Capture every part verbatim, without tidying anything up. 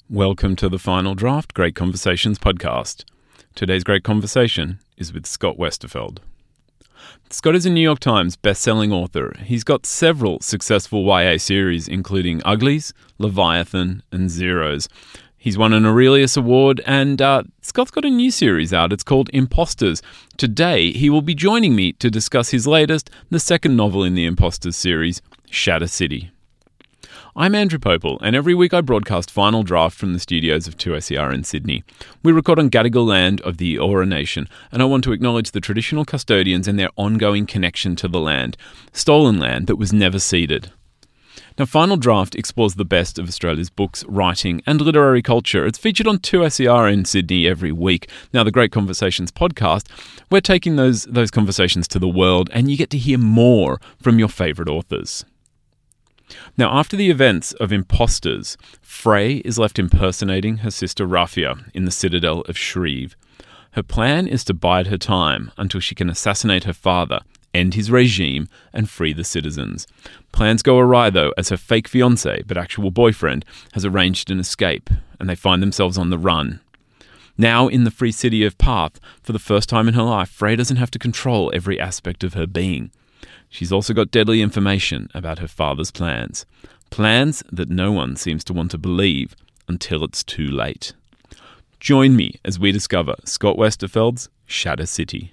Welcome to the Final Draft Great Conversations podcast. Today's great conversation is with Scott Westerfeld. Scott is a New York Times best-selling author. He's got several successful Y A series, including Uglies, Leviathan, and Zeros. He's won an Aurelius Award, and uh, Scott's got a new series out. It's called Imposters. Today, he will be joining me to discuss his latest, the second novel in the Imposters series, Shatter City. I'm Andrew Popel, and every week I broadcast Final Draft from the studios of two S E R in Sydney. We record on Gadigal land of the Eora Nation, and I want to acknowledge the traditional custodians and their ongoing connection to the land, stolen land that was never ceded. Now, Final Draft explores the best of Australia's books, writing, and literary culture. It's featured on two S E R in Sydney every week. Now, the Great Conversations podcast, we're taking those, those conversations to the world, and you get to hear more from your favourite authors. Now, after the events of Imposters, Frey is left impersonating her sister Raphia in the citadel of Shreve. Her plan is to bide her time until she can assassinate her father, end his regime, and free the citizens. Plans go awry, though, as her fake fiancé, but actual boyfriend, has arranged an escape, and they find themselves on the run. Now, in the free city of Parth, for the first time in her life, Frey doesn't have to control every aspect of her being. She's also got deadly information about her father's plans. Plans that no one seems to want to believe until it's too late. Join me as we discover Scott Westerfeld's Shatter City.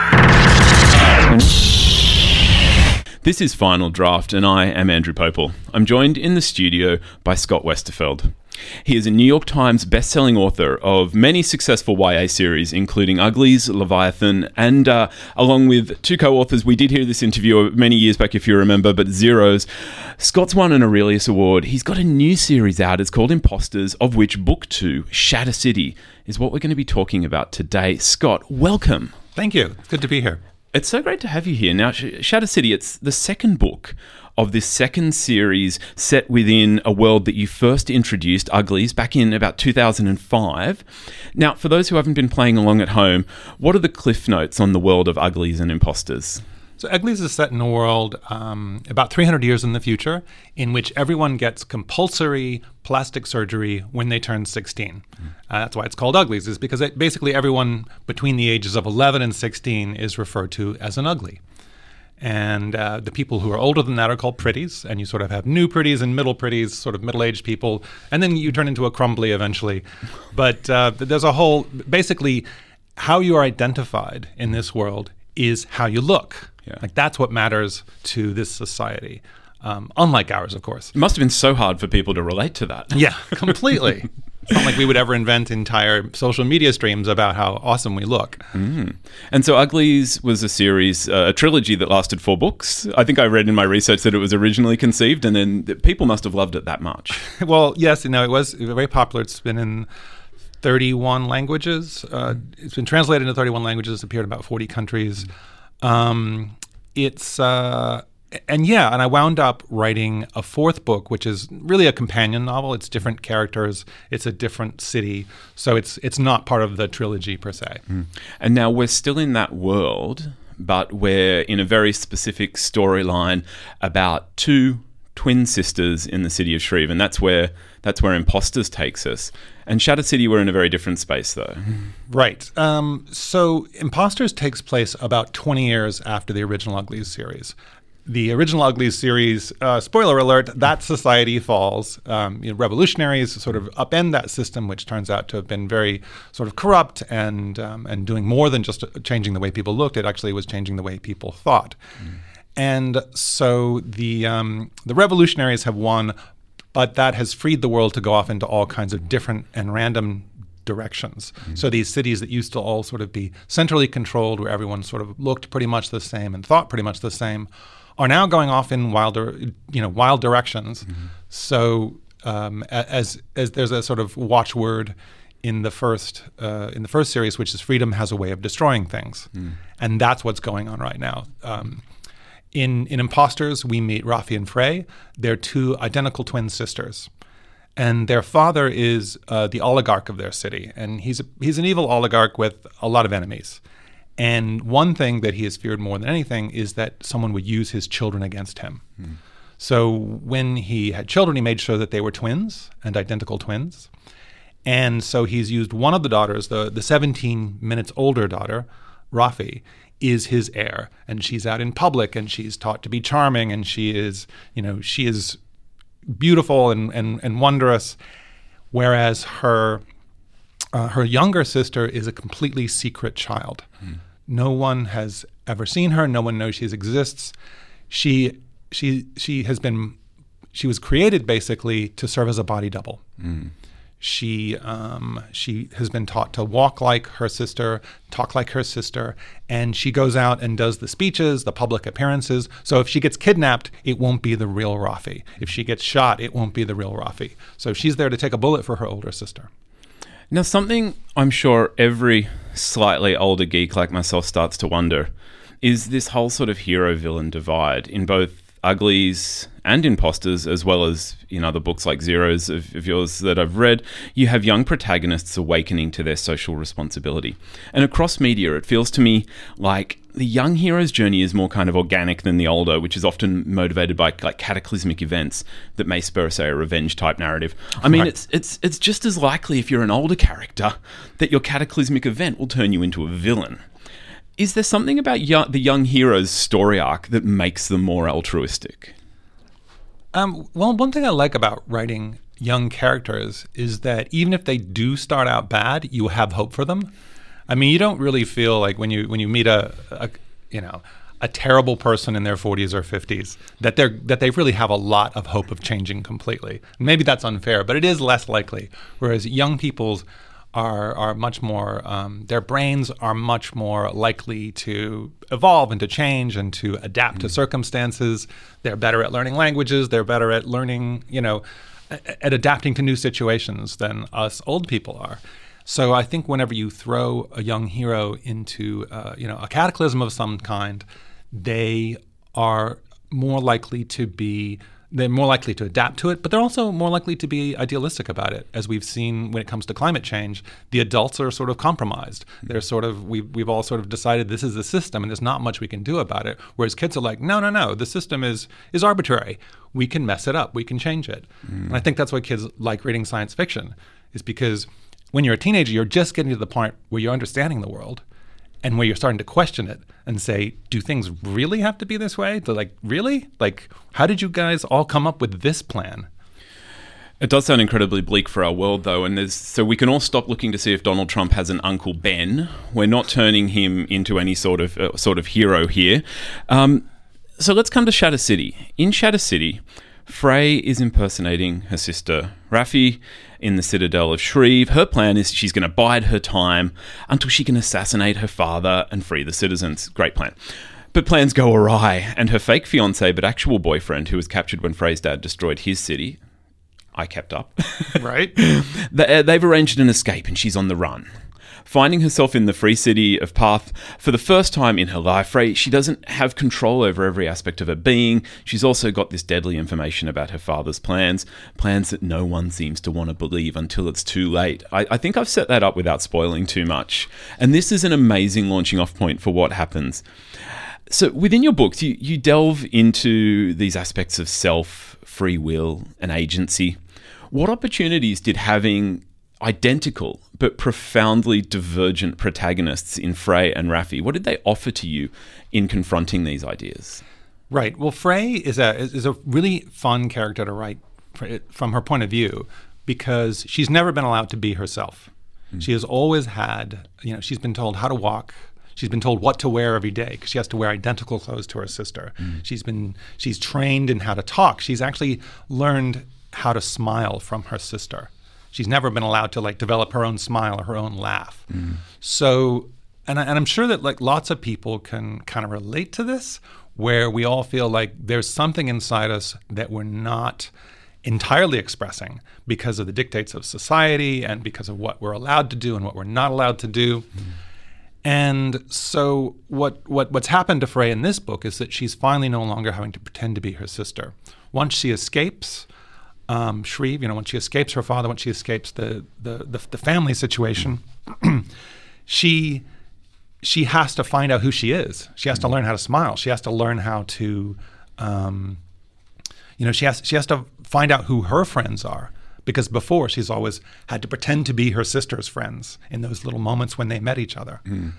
This is Final Draft, and I am Andrew Popel. I'm joined in the studio by Scott Westerfeld. He is a New York Times best-selling author of many successful Y A series, including Uglies, Leviathan, and uh, along with two co-authors, we did hear this interview many years back, if you remember, but Zeros. Scott's won an Aurelius Award. He's got a new series out. It's called Imposters, of which Book two, Shatter City, is what we're going to be talking about today. Scott, welcome. Thank you. It's good to be here. It's so great to have you here. Now, Shatter City, it's the second book of this second series set within a world that you first introduced, Uglies, back in about two thousand five. Now, for those who haven't been playing along at home, what are the cliff notes on the world of Uglies and Imposters? So Uglies is set in a world um, about three hundred years in the future in which everyone gets compulsory plastic surgery when they turn sixteen. Mm. Uh, that's why it's called Uglies, is because it, basically everyone between the ages of eleven and sixteen is referred to as an ugly. And uh, the people who are older than that are called pretties, and you sort of have new pretties and middle pretties, sort of middle-aged people, and then you turn into a crumbly eventually. But uh, there's a whole, basically, how you are identified in this world is how you look. Yeah. Like that's what matters to this society, um, unlike ours, of course. It must have been so hard for people to relate to that. Yeah, completely. It's not like we would ever invent entire social media streams about how awesome we look. Mm. And so Uglies was a series, uh, a trilogy that lasted four books. I think I read in my research that it was originally conceived, and then people must have loved it that much. Well, yes, you know, it was very popular. It's been in thirty-one languages. Uh, it's been translated into thirty-one languages, appeared in about forty countries. Um, it's... Uh, And yeah, and I wound up writing a fourth book, which is really a companion novel. It's different characters. It's a different city. So it's it's not part of the trilogy per se. Mm. And now we're still in that world, but we're in a very specific storyline about two twin sisters in the city of Shreve. And that's where that's where Imposters takes us. And Shatter City, we're in a very different space, though. Right. Um, so Imposters takes place about twenty years after the original Uglies series. The original Uglies series, uh, spoiler alert, that society falls. Um, you know, revolutionaries sort of upend that system, which turns out to have been very sort of corrupt and um, and doing more than just changing the way people looked. It actually was changing the way people thought. Mm. And so the um, the revolutionaries have won, but that has freed the world to go off into all kinds of different and random directions. Mm. So these cities that used to all sort of be centrally controlled, where everyone sort of looked pretty much the same and thought pretty much the same, are now going off in wilder, you know, wild directions. Mm-hmm. So um, as as there's a sort of watchword in the first uh, in the first series, which is freedom has a way of destroying things, mm. and that's what's going on right now. Um, in in Imposters, we meet Raphia and Frey. They're two identical twin sisters, and their father is uh, the oligarch of their city, and he's a, he's an evil oligarch with a lot of enemies. And one thing that he has feared more than anything is that someone would use his children against him. Mm. So when he had children, he made sure that they were twins and identical twins. And so he's used one of the daughters, the, the seventeen minutes older daughter, Rafi, is his heir. And she's out in public and she's taught to be charming and she is, you know, she is beautiful and, and, and wondrous. Whereas her uh, her younger sister is a completely secret child. Mm. No one has ever seen her. No one knows she exists. She she she has been she was created basically to serve as a body double. Mm. She um, she has been taught to walk like her sister, talk like her sister, and she goes out and does the speeches, the public appearances. So if she gets kidnapped, it won't be the real Rafi. If she gets shot, it won't be the real Rafi. So she's there to take a bullet for her older sister. Now, something I'm sure every slightly older geek like myself starts to wonder is this whole sort of hero-villain divide in both Uglies and Imposters, as well as in other books like Zeros of, of yours that I've read. You have young protagonists awakening to their social responsibility. And across media, it feels to me like the young hero's journey is more kind of organic than the older, which is often motivated by like cataclysmic events that may spur, say, a revenge type narrative. I mean, right. it's it's it's just as likely if you're an older character that your cataclysmic event will turn you into a villain. Is there something about young, the young hero's story arc that makes them more altruistic? Um, well, one thing I like about writing young characters is that even if they do start out bad, you have hope for them. I mean, you don't really feel like when you when you meet a, a you know a terrible person in their forties or fifties that they're that they really have a lot of hope of changing completely. Maybe that's unfair, but it is less likely. Whereas young people's are are much more, um, their brains are much more likely to evolve and to change and to adapt mm. to circumstances. They're better at learning languages. They're better at learning, you know, at adapting to new situations than us old people are. So I think whenever you throw a young hero into, uh, you know, a cataclysm of some kind, they are more likely to be They're more likely to adapt to it, but they're also more likely to be idealistic about it. As we've seen when it comes to climate change, the adults are sort of compromised. Mm-hmm. They're sort of, we've, we've all sort of decided this is the system and there's not much we can do about it. Whereas kids are like, no, no, no, the system is is arbitrary. We can mess it up. We can change it. Mm-hmm. And I think that's why kids like reading science fiction, is because when you're a teenager, you're just getting to the point where you're understanding the world and where you're starting to question it and say, do things really have to be this way? They're like, really? Like, how did you guys all come up with this plan? It does sound incredibly bleak for our world, though, and there's so we can all stop looking to see if Donald Trump has an Uncle Ben. We're not turning him into any sort of uh, sort of hero here. Um, so let's come to Shatter City. In Shatter City, Frey is impersonating her sister Rafi in the Citadel of Shreve. Her plan is she's going to bide her time until she can assassinate her father and free the citizens. Great plan. But plans go awry, and her fake fiancé but actual boyfriend, who was captured when Frey's dad destroyed his city, I kept up. Right. they, they've arranged an escape and she's on the run. Finding herself in the free city of Path for the first time in her life, Frey, she doesn't have control over every aspect of her being. She's also got this deadly information about her father's plans, plans that no one seems to want to believe until it's too late. I, I think I've set that up without spoiling too much. And this is an amazing launching off point for what happens. So within your books, you, you delve into these aspects of self, free will, and agency. What opportunities did having identical but profoundly divergent protagonists in Frey and Rafi, what did they offer to you in confronting these ideas? Right. Well, Frey is a is a really fun character to write from her point of view because she's never been allowed to be herself. Mm. She has always had, you know, she's been told how to walk. She's been told what to wear every day because she has to wear identical clothes to her sister. Mm. She's been she's trained in how to talk. She's actually learned how to smile from her sister. She's never been allowed to like develop her own smile or her own laugh. Mm. So, and, I, and I'm sure that like lots of people can kind of relate to this, where we all feel like there's something inside us that we're not entirely expressing because of the dictates of society and because of what we're allowed to do and what we're not allowed to do. Mm. And so what, what what's happened to Frey in this book is that she's finally no longer having to pretend to be her sister. Once she escapes Um, Shreve, you know, when she escapes her father, when she escapes the the, the, the family situation, she she has to find out who she is. She has to learn how to smile. She has to learn how to, um, You know, she has she has to find out who her friends are, because before she's always had to pretend to be her sister's friends in those little moments when they met each other. Mm.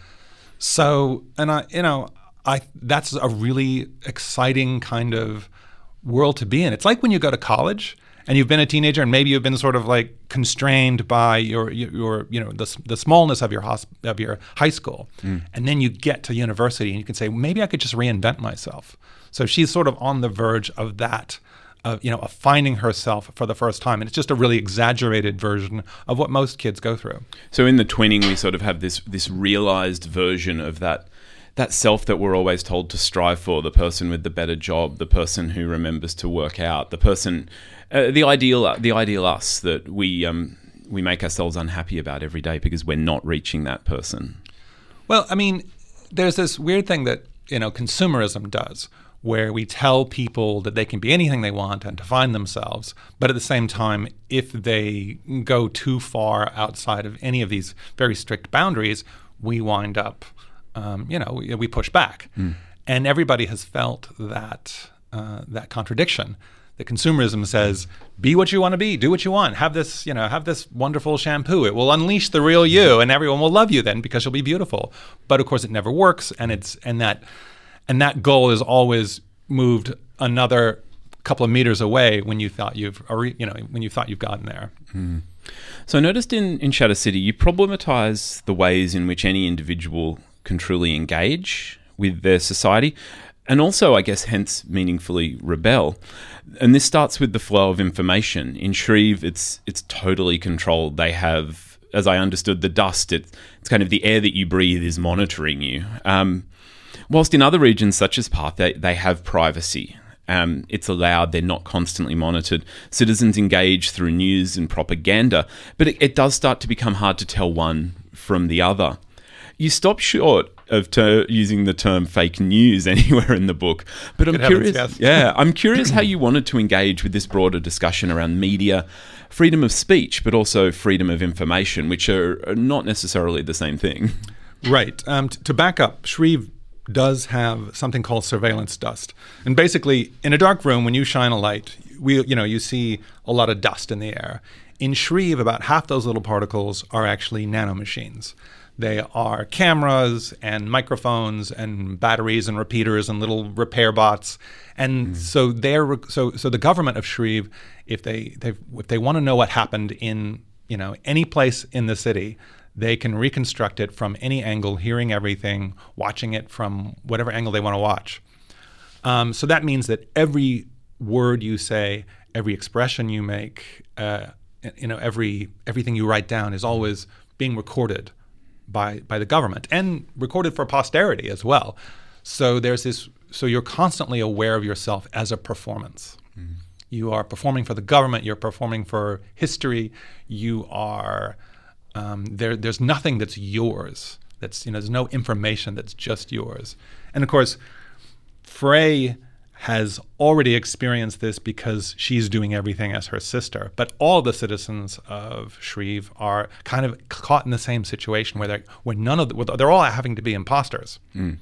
So, and I, you know, I that's a really exciting kind of world to be in. It's like when you go to college and you've been a teenager and maybe you've been sort of like constrained by your your you know the the smallness of your hosp- of your high school, mm. and then you get to university and you can say, maybe I could just reinvent myself. So she's sort of on the verge of that, of you know of finding herself for the first time, and it's just a really exaggerated version of what most kids go through. So in the twinning, we sort of have this this realized version of that. That self that we're always told to strive for, the person with the better job, the person who remembers to work out, the person, uh, the ideal, the ideal us that we um, we make ourselves unhappy about every day because we're not reaching that person. Well, I mean, there's this weird thing that you know consumerism does, where we tell people that they can be anything they want and to find themselves, but at the same time, if they go too far outside of any of these very strict boundaries, we wind up. Um, you know, we, we push back, mm. and everybody has felt that uh, that contradiction. The consumerism says, "Be what you want to be, do what you want, have this, you know, have this wonderful shampoo. It will unleash the real you, and everyone will love you then because you'll be beautiful." But of course, it never works, and it's and that and that goal is always moved another couple of meters away when you thought you've, or, you know, when you thought you've gotten there. Mm. So I noticed in in Shatter City, you problematize the ways in which any individual can truly engage with their society, and also, I guess, hence meaningfully rebel. And this starts with the flow of information. In Shreve, it's it's totally controlled. They have, as I understood, the dust. It, it's kind of the air that you breathe is monitoring you. Um, whilst in other regions, such as Path, they, they have privacy. Um, it's allowed, they're not constantly monitored. Citizens engage through news and propaganda, but it, it does start to become hard to tell one from the other. You stop short of ter- using the term fake news anywhere in the book, but I'm Good curious. Heavens, yes. yeah, I'm curious how you wanted to engage with this broader discussion around media, freedom of speech, but also freedom of information, which are, are not necessarily the same thing. Right. Um, t- to back up, Shreve does have something called surveillance dust, and basically, in a dark room, when you shine a light, we you know you see a lot of dust in the air. In Shreve, about half those little particles are actually nanomachines. They are cameras and microphones and batteries and repeaters and little repair bots. And mm. so they're so so the government of Shreve, if they they if they want to know what happened in you know any place in the city, they can reconstruct it from any angle, hearing everything, watching it from whatever angle they want to watch. Um, so that means that every word you say, every expression you make, uh, you know, every everything you write down is always being recorded by by the government and recorded for posterity as well. So there's this. So you're constantly aware of yourself as a performance. Mm-hmm. You are performing for the government. You're performing for history. You are um, there. There's nothing that's yours. That's you know. There's no information that's just yours. And of course, Frey has already experienced this because she's doing everything as her sister. But all the citizens of Shreve are kind of caught in the same situation where they're where none of the, they're all having to be imposters. Mm.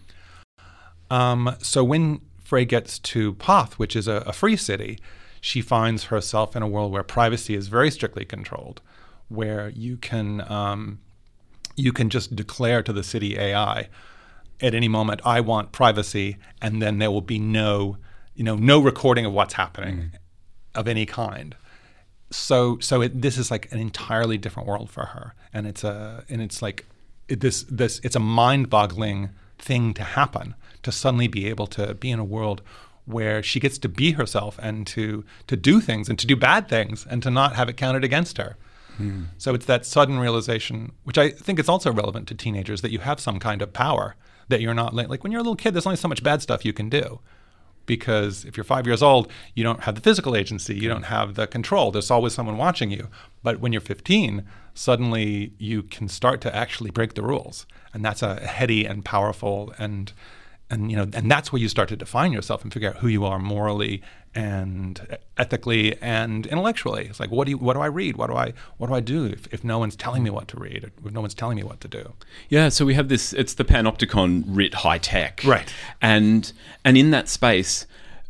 Um, so when Frey gets to Path, which is a, a free city, she finds herself in a world where privacy is very strictly controlled, where you can um, you can just declare to the city A I at any moment, I want privacy, and then there will be no you know, no recording of what's happening mm. of any kind. So, so it, this is like an entirely different world for her, and it's a, and it's like it, this, this, it's a mind-boggling thing to happen to suddenly be able to be in a world where she gets to be herself and to to do things and to do bad things and to not have it counted against her. Mm. So it's that sudden realization, which I think is also relevant to teenagers, that you have some kind of power, that you're not like, like when you're a little kid, there's only so much bad stuff you can do. Because if you're five years old, you don't have the physical agency, you don't have the control. There's always someone watching you. But when you're fifteen, suddenly you can start to actually break the rules, and that's a heady and powerful, and and you know, and that's where you start to define yourself and figure out who you are morally and ethically and intellectually. It's like, what do you, what do I read? What do I, what do I do if, if no one's telling me what to read? If no one's telling me what to do? Yeah. So we have this. It's the panopticon writ high tech, right? And and in that space,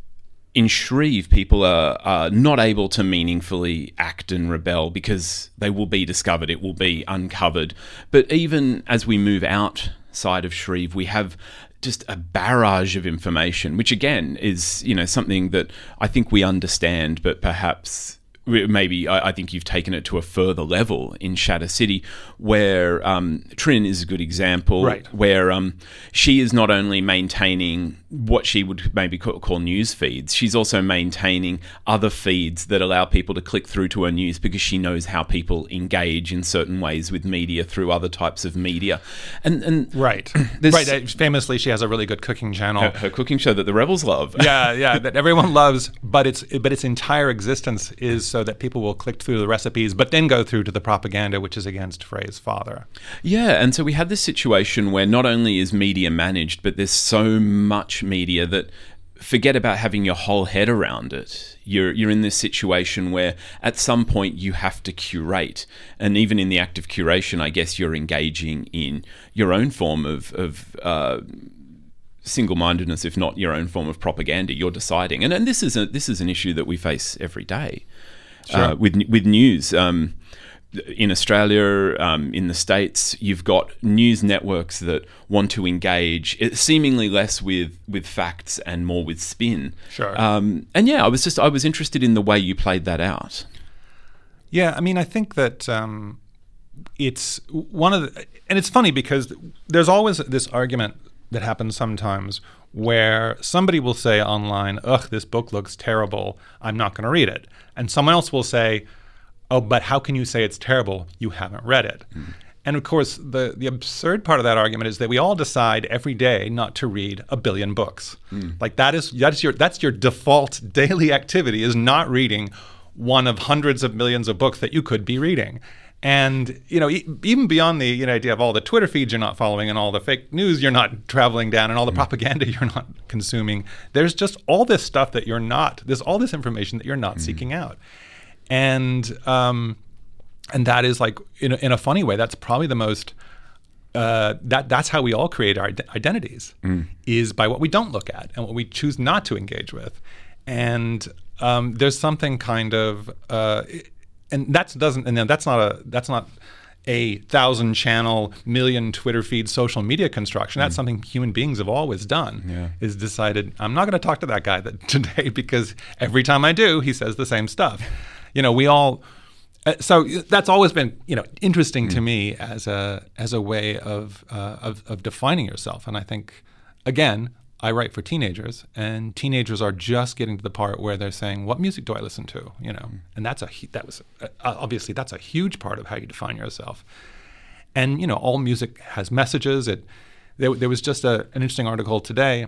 in Shreve, people are, are not able to meaningfully act and rebel because they will be discovered, it will be uncovered. But even as we move outside of Shreve, we have just a barrage of information, which again is, you know, something that I think we understand, but perhaps maybe I, I think you've taken it to a further level in Shatter City, where um, Trin is a good example, right. where um, she is not only maintaining what she would maybe call, call news feeds, she's also maintaining other feeds that allow people to click through to her news because she knows how people engage in certain ways with media through other types of media. And, and right, right. Famously, she has a really good cooking channel. Her, her cooking show that the rebels love. yeah, yeah, that everyone loves, but its but its entire existence is so that people will click through the recipes, but then go through to the propaganda, which is against Frey's father. Yeah, and so we had this situation where not only is media managed, but there's so much media that forget about having your whole head around it. You're you're in this situation where at some point you have to curate, and even in the act of curation, I guess you're engaging in your own form of of uh, single-mindedness, if not your own form of propaganda. You're deciding, and and this is a, this is an issue that we face every day. Sure. Uh, with with news. Um, in Australia, um, in the States, you've got news networks that want to engage seemingly less with, with facts and more with spin. Sure. Um, and yeah, I was just I was interested in the way you played that out. Yeah, I mean, I think that um, it's one of the, and it's funny because there's always this argument that happens sometimes where somebody will say online, ugh, this book looks terrible, I'm not going to read it. And someone else will say, oh, but how can you say it's terrible? You haven't read it. Mm. And of course, the, the absurd part of that argument is that we all decide every day not to read a billion books. Mm. Like that is that's your that's your default daily activity, is not reading one of hundreds of millions of books that you could be reading. And, you know, e- even beyond the you know, idea of all the Twitter feeds you're not following and all the fake news you're not traveling down and all the mm. propaganda you're not consuming, there's just all this stuff that you're not, there's all this information that you're not mm. seeking out. And um, and that is like, in a, in a funny way, that's probably the most, uh, that that's how we all create our ide- identities, mm. is by what we don't look at and what we choose not to engage with. And um, there's something kind of, uh, and that's doesn't, and that's not a, that's not a thousand channel, million Twitter feed, social media construction. That's mm. something human beings have always done, yeah. is decided, I'm not going to talk to that guy that today because every time I do, he says the same stuff. You know, we all, uh, so that's always been, you know, interesting mm. to me as a as a way of, uh, of of defining yourself. And I think, again, I write for teenagers, and teenagers are just getting to the part where they're saying, "What music do I listen to?" You know, mm. and that's a that was uh, obviously that's a huge part of how you define yourself. And you know, all music has messages. It there, there was just a, an interesting article today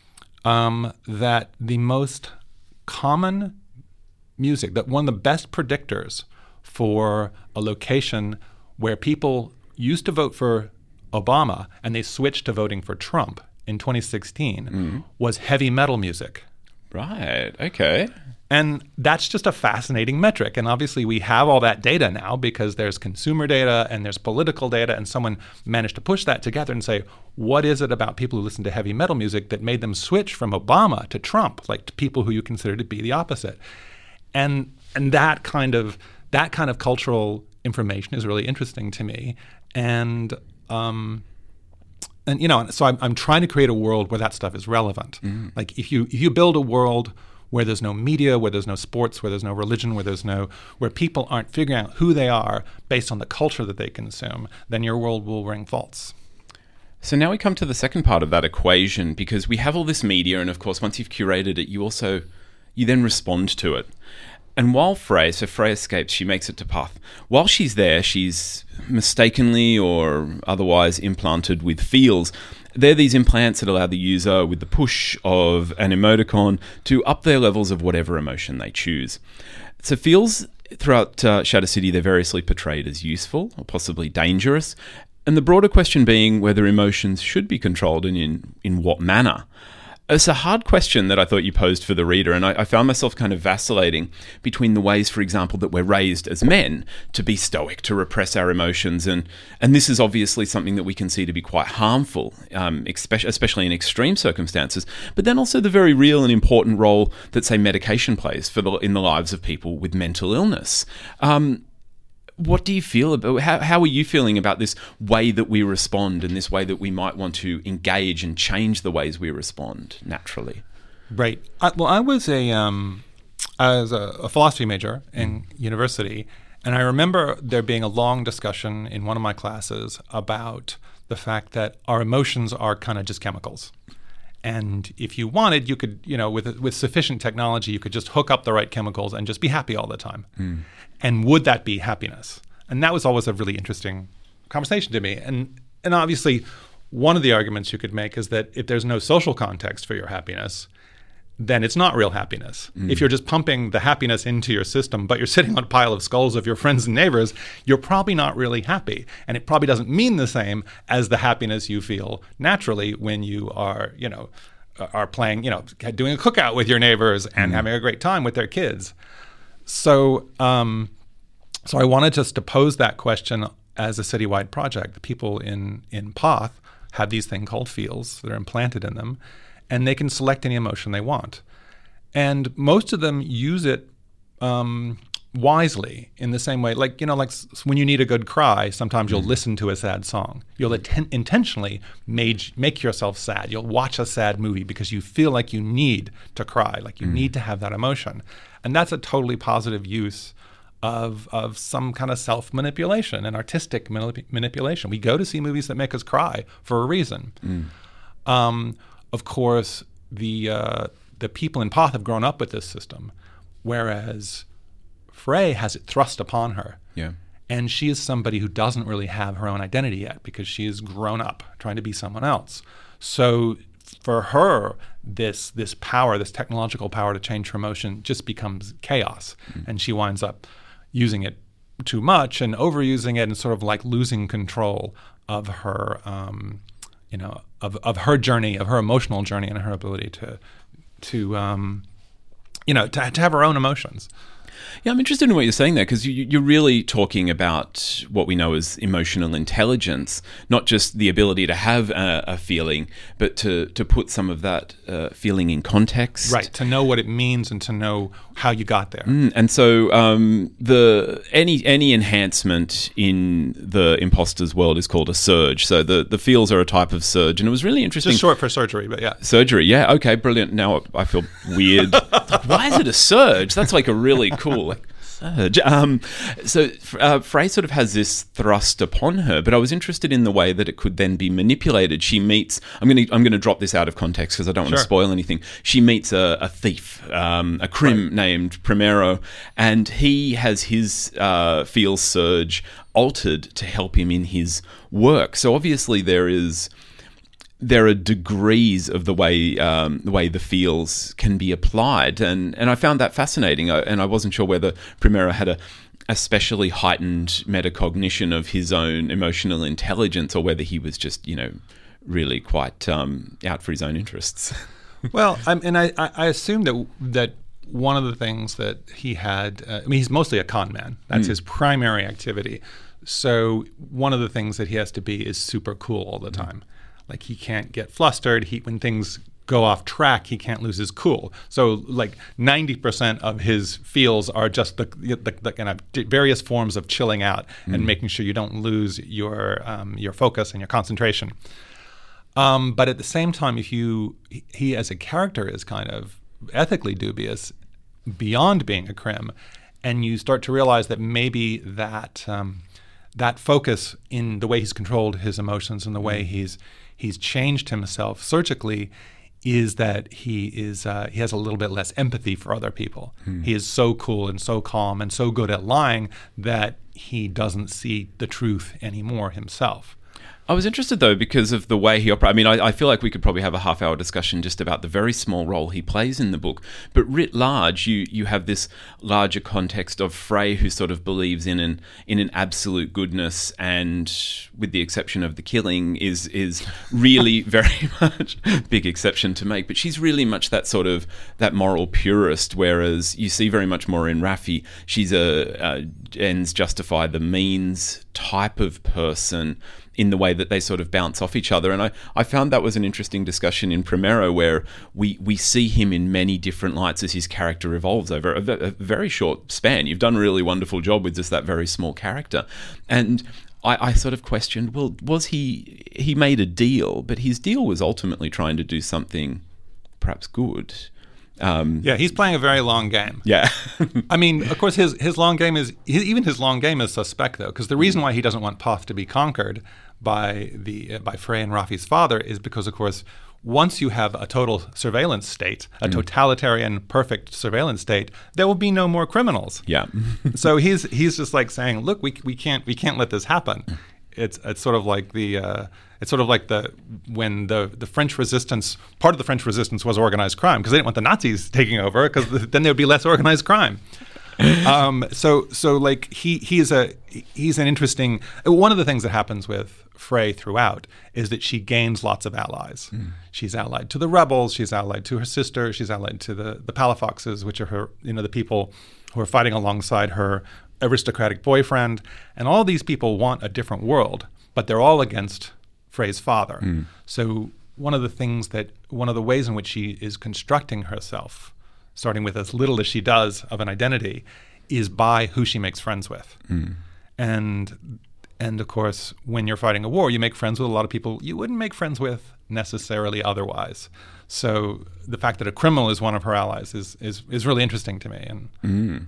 um, that the most common music, that one of the best predictors for a location where people used to vote for Obama and they switched to voting for Trump in twenty sixteen mm. was heavy metal music. Right, okay. And that's just a fascinating metric. And obviously we have all that data now because there's consumer data and there's political data, and someone managed to push that together and say, what is it about people who listen to heavy metal music that made them switch from Obama to Trump, like to people who you consider to be the opposite? And and that kind of that kind of cultural information is really interesting to me, and um, and you know, so I'm I'm trying to create a world where that stuff is relevant. Mm. Like if you if you build a world where there's no media, where there's no sports, where there's no religion, where there's no where people aren't figuring out who they are based on the culture that they consume, then your world will ring false. So now we come to the second part of that equation, because we have all this media, and of course, once you've curated it, you also you then respond to it. And while Frey, so Frey escapes, she makes it to Puth. While she's there, she's mistakenly or otherwise implanted with feels. They're these implants that allow the user, with the push of an emoticon, to up their levels of whatever emotion they choose. So feels, throughout uh, Shatter City, they're variously portrayed as useful or possibly dangerous. And the broader question being whether emotions should be controlled and in, in what manner. It's a hard question that I thought you posed for the reader, and I, I found myself kind of vacillating between the ways, for example, that we're raised as men to be stoic, to repress our emotions, and and this is obviously something that we can see to be quite harmful, um, especially, especially in extreme circumstances, but then also the very real and important role that, say, medication plays for the, in the lives of people with mental illness. Um, What do you feel about, how, how are you feeling about this way that we respond and this way that we might want to engage and change the ways we respond naturally? Right. I, well, I was a, um, I was a, a philosophy major in mm. university, and I remember there being a long discussion in one of my classes about the fact that our emotions are kind of just chemicals. And if you wanted, you could, you know, with with sufficient technology, you could just hook up the right chemicals and just be happy all the time. Mm. And would that be happiness? And that was always a really interesting conversation to me. And and obviously, one of the arguments you could make is that if there's no social context for your happiness, then it's not real happiness. Mm. If you're just pumping the happiness into your system, but you're sitting on a pile of skulls of your friends and neighbors, you're probably not really happy. And it probably doesn't mean the same as the happiness you feel naturally when you are, you know, are playing, you know, doing a cookout with your neighbors and mm. having a great time with their kids. So, um, so I wanted just to pose that question as a citywide project. The people in, in Poth have these things called feels that are implanted in them, and they can select any emotion they want. And most of them use it um, wisely in the same way. Like, you know, like s- when you need a good cry, sometimes you'll mm. listen to a sad song. You'll atten- intentionally made, make yourself sad. You'll watch a sad movie because you feel like you need to cry, like you mm. need to have that emotion. And that's a totally positive use of of some kind of self-manipulation and artistic manip- manipulation. We go to see movies that make us cry for a reason. Mm. Um, Of course, the uh, the people in Poth have grown up with this system, whereas Frey has it thrust upon her. Yeah. And she is somebody who doesn't really have her own identity yet because she has grown up trying to be someone else. So for her, this this power, this technological power to change her emotion just becomes chaos. Mm. And she winds up using it too much and overusing it and sort of like losing control of her um you know, of, of her journey, of her emotional journey, and her ability to, to, um, you know, to, to have her own emotions. Yeah, I'm interested in what you're saying there, because you, you're really talking about what we know as emotional intelligence, not just the ability to have a, a feeling, but to, to put some of that uh, feeling in context. Right, to know what it means and to know how you got there. Mm, and so um, the any any enhancement in the imposter's world is called a surge. So the, the feels are a type of surge, and it was really interesting. Just short for surgery, but yeah. Surgery, yeah, okay, brilliant. Now I feel weird. Why is it a surge? That's like a really cool like, surge. Um, so uh, Frey sort of has this thrust upon her, but I was interested in the way that it could then be manipulated. She meets. I'm going to I'm going to drop this out of context because I don't want sure. to spoil anything. She meets a, a thief, um, a crim right. named Primero, and he has his uh, feel surge altered to help him in his work. So obviously there is. There are degrees of the way um, the way the feels can be applied, and, and I found that fascinating. I, and I wasn't sure whether Primero had a especially heightened metacognition of his own emotional intelligence, or whether he was just, you know, really quite um, out for his own interests. Well, I, and I, I assume that that one of the things that he had, uh, I mean, he's mostly a con man. That's mm. his primary activity. So one of the things that he has to be is super cool all the time. Like he can't get flustered. He when things go off track, he can't lose his cool. So like ninety percent of his feels are just the the, the kind of various forms of chilling out mm. and making sure you don't lose your um, your focus and your concentration. Um, but at the same time, if you he as a character is kind of ethically dubious beyond being a crim, and you start to realize that maybe that um, that focus in the way he's controlled his emotions and the way he's he's changed himself surgically is that he is uh, he has a little bit less empathy for other people. Hmm. He is so cool and so calm and so good at lying that he doesn't see the truth anymore himself. I was interested, though, because of the way he operates. I mean, I, I feel like we could probably have a half-hour discussion just about the very small role he plays in the book. But writ large, you you have this larger context of Frey, who sort of believes in an in an absolute goodness, and with the exception of the killing, is is really very much big exception to make. But she's really much that sort of that moral purist, whereas you see very much more in Raffi. She's a, a ends justify the means type of person, in the way that they sort of bounce off each other. And I, I found that was an interesting discussion in Primero, where we, we see him in many different lights as his character evolves over a, a very short span. You've done a really wonderful job with just that very small character. And I, I sort of questioned, well, was he, he made a deal, but his deal was ultimately trying to do something perhaps good. Um, yeah, he's playing a very long game. Yeah. I mean, of course, his his long game is, even his long game is suspect, though, because the reason why he doesn't want Poth to be conquered by the uh, by Frey and Raffi's father is because, of course, once you have a total surveillance state, a mm. totalitarian, perfect surveillance state, there will be no more criminals. Yeah. So he's he's just like saying, look, we we can't we can't let this happen. It's it's sort of like the uh, it's sort of like the when the, the French resistance, part of the French resistance was organized crime, because they didn't want the Nazis taking over, because then there would be less organized crime. um, so so like he he's a he's an interesting. One of the things that happens with Frey throughout is that she gains lots of allies. Mm. She's allied to the rebels. She's allied to her sister. She's allied to the the Palafoxes, which are her you know the people who are fighting alongside her aristocratic boyfriend. And all these people want a different world, but they're all against Frey's father. Mm. So one of the things that one of the ways in which she is constructing herself, starting with as little as she does of an identity, is by who she makes friends with. Mm. And and of course, when you're fighting a war, you make friends with a lot of people you wouldn't make friends with necessarily otherwise. So the fact that a criminal is one of her allies is is, is really interesting to me. And mm.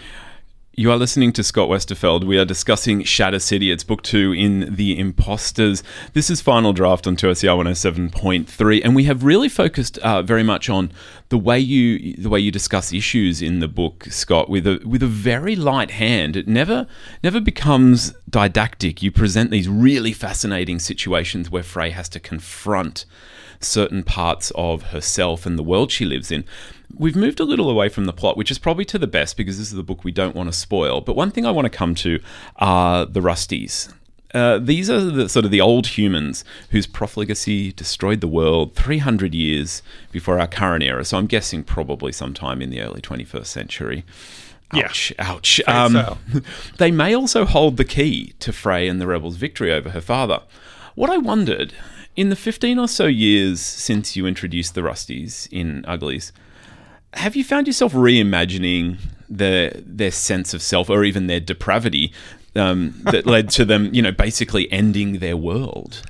You are listening to Scott Westerfeld. We are discussing Shatter City. It's book two in The Imposters. This is Final Draft on two S E R one oh seven point three, and we have really focused uh, very much on the way you the way you discuss issues in the book, Scott, with a with a very light hand. It never never becomes didactic. You present these really fascinating situations where Frey has to confront certain parts of herself and the world she lives in. We've moved a little away from the plot, which is probably to the best, because this is the book we don't want to spoil. But one thing I want to come to are the Rusties. Uh, these are the sort of the old humans whose profligacy destroyed the world three hundred years before our current era. So I'm guessing probably sometime in the early twenty-first century. Ouch, yeah. ouch. Um, so. They may also hold the key to Frey and the rebels' victory over her father. What I wondered, in the fifteen or so years since you introduced the Rusties in Uglies, have you found yourself reimagining their their sense of self, or even their depravity, um, that led to them, you know, basically ending their world?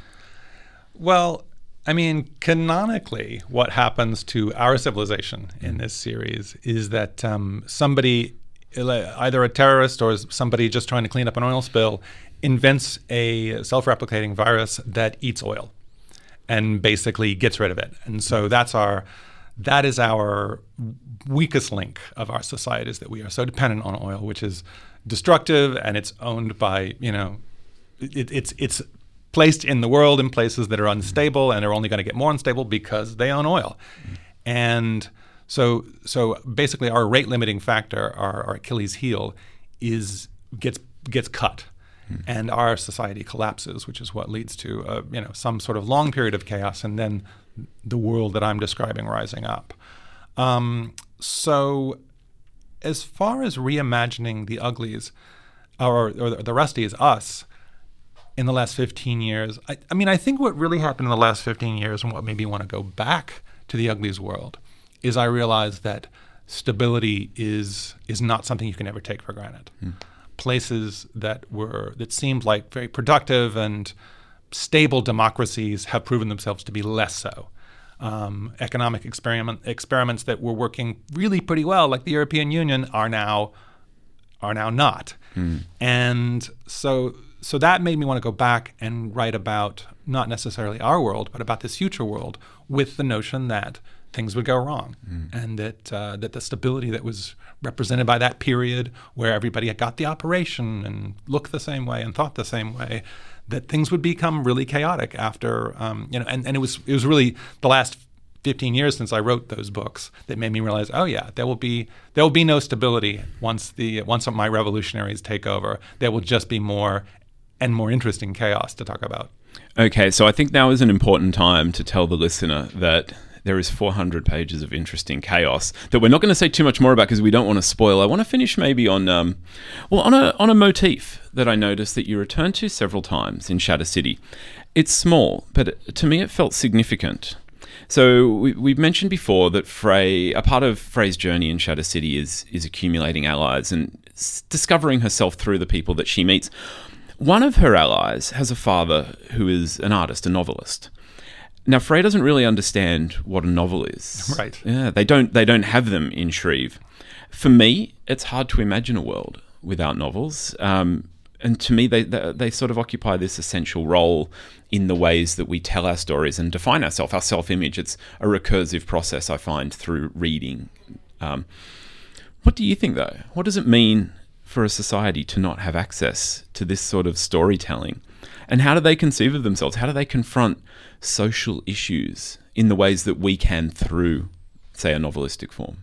Well, I mean, canonically, what happens to our civilization in this series is that um, somebody, either a terrorist or somebody just trying to clean up an oil spill, invents a self-replicating virus that eats oil and basically gets rid of it. And so that's our... That is our weakest link of our society, is that we are so dependent on oil, which is destructive, and it's owned by, you know, it, it's it's placed in the world in places that are unstable, and are only going to get more unstable because they own oil. Mm. And so so basically our rate limiting factor, our, our Achilles heel, is gets gets cut. Mm. And our society collapses, which is what leads to uh, you know some sort of long period of chaos, and then the world that I'm describing rising up. Um, so as far as reimagining the Uglies, or, or the Rusties, us, in the last fifteen years, I, I mean, I think what really happened in the last fifteen years, and what made me want to go back to the Uglies world, is I realized that stability is is not something you can ever take for granted. Mm. Places that were that seemed like very productive and stable democracies have proven themselves to be less so. Um, economic experiment experiments that were working really pretty well, like the European Union, are now are now not. Mm. And so so that made me want to go back and write about not necessarily our world, but about this future world, with the notion that things would go wrong, mm. and that uh, that the stability that was represented by that period, where everybody had got the operation and looked the same way and thought the same way, that things would become really chaotic after, um, you know, and, and it was it was really the last fifteen years since I wrote those books that made me realize, oh yeah, there will be there will be no stability once the once my revolutionaries take over. There will just be more and more interesting chaos to talk about. Okay, so I think now is an important time to tell the listener that there is four hundred pages of interesting chaos that we're not going to say too much more about because we don't want to spoil. I want to finish maybe on, um, well, on a on a motif that I noticed that you return to several times in Shatter City. It's small, but to me it felt significant. So we, we've mentioned before that Frey, a part of Frey's journey in Shatter City is is accumulating allies and s- discovering herself through the people that she meets. One of her allies has a father who is an artist, a novelist. Now, Frey doesn't really understand what a novel is. Right. Yeah, they don't. They don't have them in Shreve. For me, it's hard to imagine a world without novels. Um, and to me, they, they they sort of occupy this essential role in the ways that we tell our stories and define ourselves, our self-image. It's a recursive process, I find, through reading. Um, what do you think, though? What does it mean for a society to not have access to this sort of storytelling? And how do they conceive of themselves? How do they confront social issues in the ways that we can through, say, a novelistic form?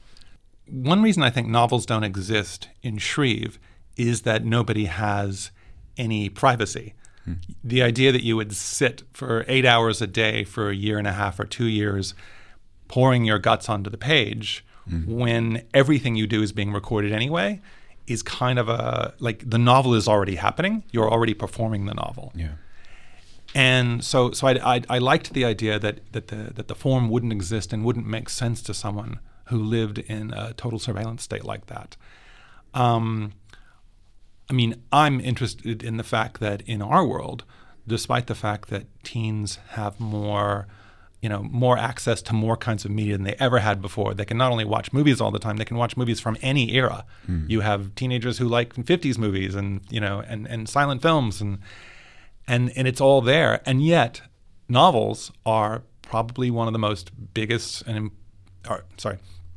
One reason I think novels don't exist in Shreve is that nobody has any privacy. Hmm. The idea that you would sit for eight hours a day for a year and a half or two years pouring your guts onto the page hmm. when everything you do is being recorded anyway is kind of a, like the novel is already happening. You're already performing the novel. Yeah. And so so I, I, I liked the idea that, that, the, that the form wouldn't exist and wouldn't make sense to someone who lived in a total surveillance state like that. Um, I mean, I'm interested in the fact that in our world, despite the fact that teens have more, you know, more access to more kinds of media than they ever had before, they can not only watch movies all the time, they can watch movies from any era. Mm. You have teenagers who like fifties movies and, you know, and, and silent films and and and it's all there. And yet, novels are probably one of the most biggest and or, sorry.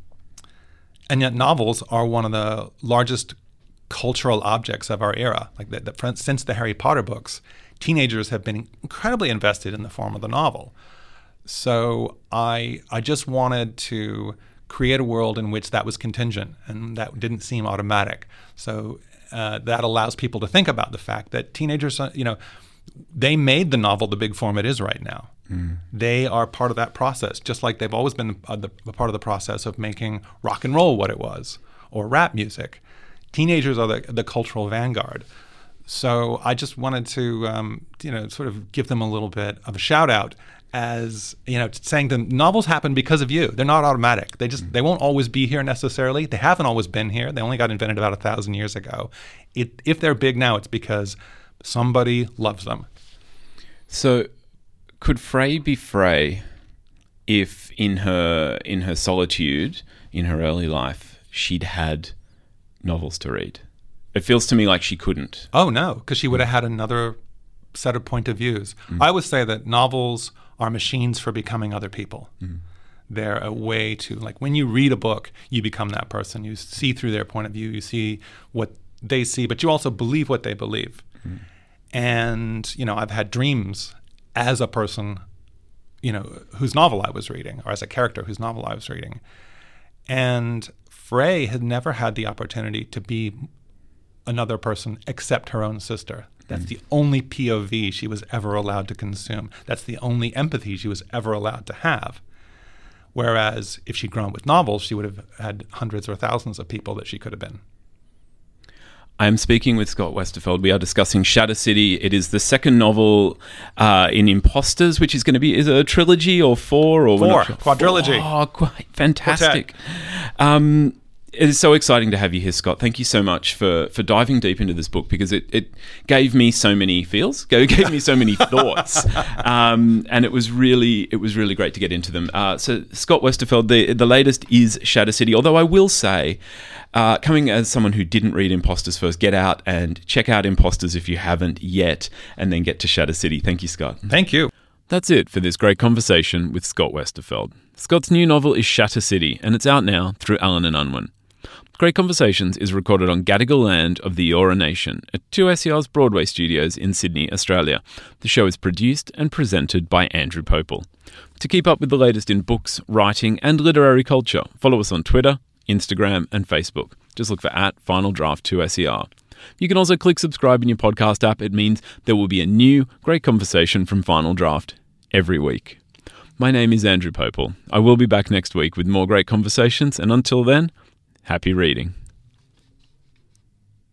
And yet novels are one of the largest cultural objects of our era. Like the, the, since the Harry Potter books, teenagers have been incredibly invested in the form of the novel. So I I just wanted to create a world in which that was contingent and that didn't seem automatic. So uh, that allows people to think about the fact that teenagers, you know, they made the novel the big form it is right now. Mm. They are part of that process, just like they've always been a, the, a part of the process of making rock and roll what it was, or rap music. Teenagers are the, the cultural vanguard. So I just wanted to, um, you know, sort of give them a little bit of a shout out as, you know, saying to them, novels happen because of you. They're not automatic. They just, mm. they won't always be here necessarily. They haven't always been here. They only got invented about a thousand years ago. It, if they're big now, it's because somebody loves them. So could Frey be Frey if in her in her solitude, in her early life, she'd had novels to read? It feels to me like she couldn't. Oh, no, because she would have had another set of point of views. Mm. I would say that novels are machines for becoming other people. Mm. They're a way to, like, when you read a book, you become that person. You see through their point of view. You see what they see, but you also believe what they believe. Mm. And, you know, I've had dreams as a person, you know, whose novel I was reading, or as a character whose novel I was reading. And Frey had never had the opportunity to be another person except her own sister. That's mm. the only P O V she was ever allowed to consume. That's the only empathy she was ever allowed to have. Whereas if she'd grown up with novels, she would have had hundreds or thousands of people that she could have been. I am speaking with Scott Westerfeld. We are discussing Shatter City. It is the second novel uh, in Imposters, which is going to be is it a trilogy or four or four sure. quadrilogy. Four. Oh, quite fantastic! Um, it is so exciting to have you here, Scott. Thank you so much for for diving deep into this book because it, it gave me so many feels, gave me so many thoughts, um, and it was really it was really great to get into them. Uh, so Scott Westerfeld, the the latest is Shatter City. Although I will say. Uh, coming as someone who didn't read Imposters first, get out and check out Imposters if you haven't yet, and then get to Shatter City. Thank you, Scott. Thank you. That's it for this great conversation with Scott Westerfeld. Scott's new novel is Shatter City, and it's out now through Allen and Unwin. Great Conversations is recorded on Gadigal land of the Eora Nation at two S E R's Broadway studios in Sydney, Australia. The show is produced and presented by Andrew Popel. To keep up with the latest in books, writing and literary culture, follow us on Twitter, Instagram and Facebook. Just look for at Final Draft two S E R. You can also click subscribe in your podcast app. It means there will be a new Great Conversation from Final Draft every week. My name is Andrew Popel. I will be back next week with more Great Conversations, and until then, happy reading.